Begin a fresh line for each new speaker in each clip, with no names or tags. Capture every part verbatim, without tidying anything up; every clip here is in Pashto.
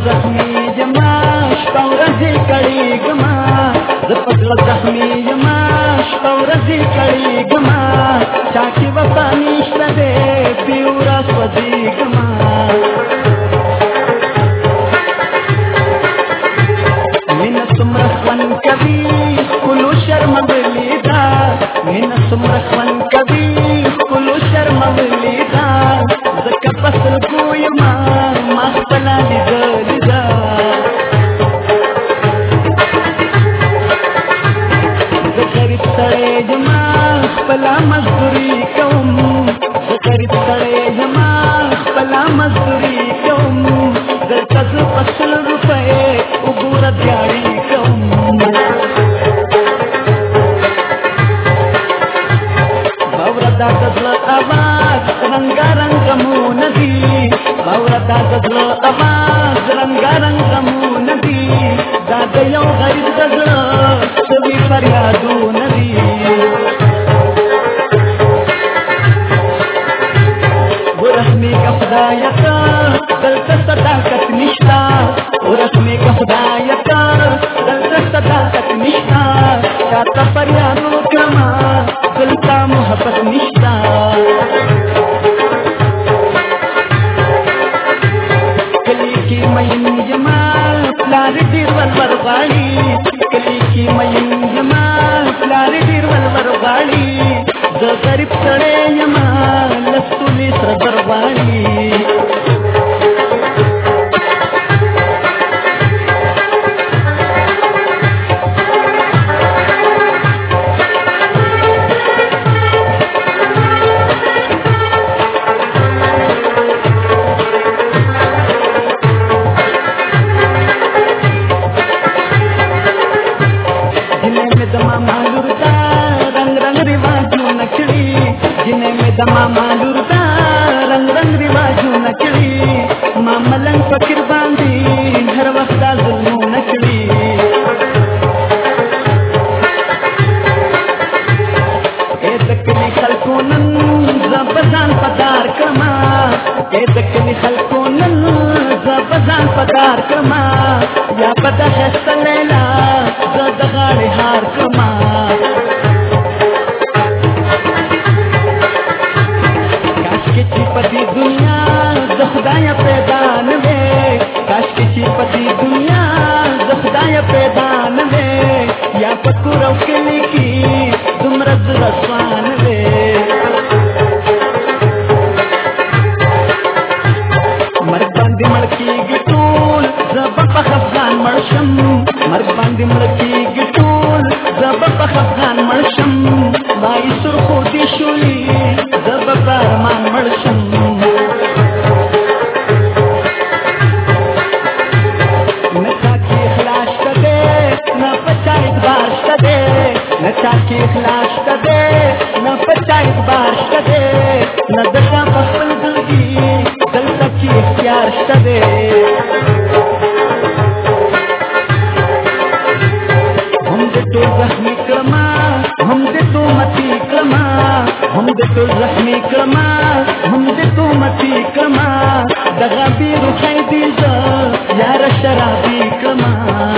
زخمی یما شپه ورځې کړېږما زه په زړه زخمی یما شپه ورځې کړېږما چا کې وفا نشته دی بې وره سوځېږما مینه څومره خوند کوي ښکلو شرمولې ده مینه څومره خوند کوي ښکلو شرمولې ده ځکه په سترګو یما ما خپله لیدلې ده زه غریب سړی یما خپله مزدوري کوم زه غریب سړی یما خپله مزدوري کوم دلته زه په سل روپۍ وګوره دیاړي کوم باوره دا د زړه اواز رنګارنګ غمونه دي باوره دا د زړه اواز رنګارنګ غمونه دي دا د یو غریب د زړه سوي فریادونه دي ورحمېږه خدایه ته دلته صداقت نشته ورحمېږه خدایه ته دلته صداقت نشته چاته فریاد وکړمه دلته محبت نشته کلي کې مین یما پلار ډېر ولور غواړي کلي کې مین یما پلار ډېر ولور غواړي زه غریب سړی یما لس تولې سره زر غواړي د ماما لور دا رنگ رنگ رواجونه کړي ما ملنګ فکر باندې هر وخت دا ظلمونه کړي اې د کلي خلکو نن زه به ځان پدار کړمه اې د کلي خلکو نن زه به ځان پدار کړمه یا به د ښایسته لیلا زه د غاړې هار کړمه پتی دنیا د خدای پیدا نه وې کاش کې چې پتی دنیا د خدای پیدا نه وې یا پکور او کلی کې دومره زړه سوان وې مرګ باندې مړ کېږي ټول زه به په خفګان مړ شم مرګ باندې مړ کېږي ټول زه به په خفګان مړ شم مای سرخو دې شولي زه به په ارمان مړ شم نچا کی اخلاص کده نہ پچا اعتبار کده نہ دشا خپل دلگی دل تک کی اختیار کده هم دې تو زخمی کلمہ هم دې تو متی کلمہ هم دې تو زخمی کلمہ هم دې تو متی کلمہ دغه بیر خیدی ز یار شرابی کلمہ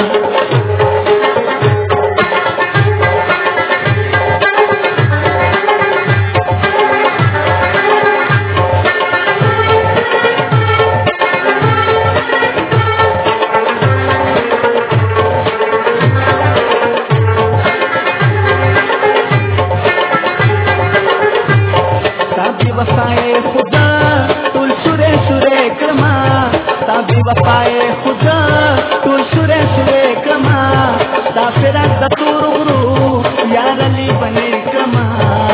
وفائے خدا ټول سورے سورے کړما تا بي وفائے خدا ټول سورے سورے کړما تا فراق د تور غرو یار علی بنې کړما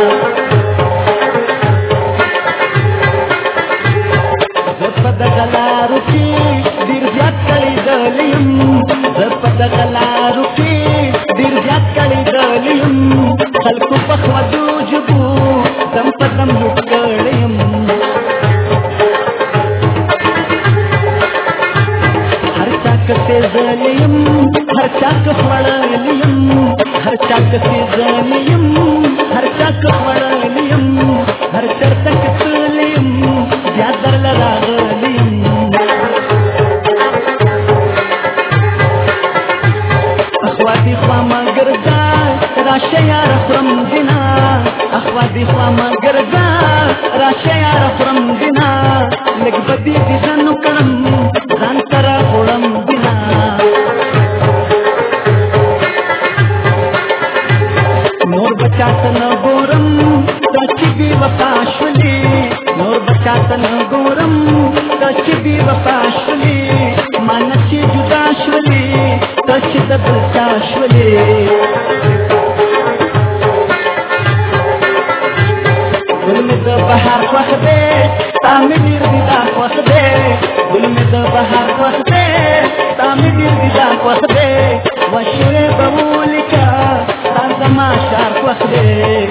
زپد غلارو کې ډیر زیات کړي دلیم زپد غلارو کې ډیر زیات کړي دلیم خلکو په خودو جبو دم پدم لوټ کړم هر چا کته زلیم هر چا کخړلیم هر چا کته زلیم هر چا کخړلیم هر چرته کتلیم بیا درل راغلیم بدی دي ځنو کړم ځان سره غړم بنا نور بچات نه ګورم چې بي وفا شولې نور بچات نه ګورم چې بي وفا شولې مان چې جدا شولې چې د بل چا شولې ګل مې د بهار خوښ دی تا مې ډېر دي دا خوښ دی ګل مې د بهار خوښ دی تا مې ډېر دي دا خوښ دی وشوې به ولیکه تا زما شعر خوښ دی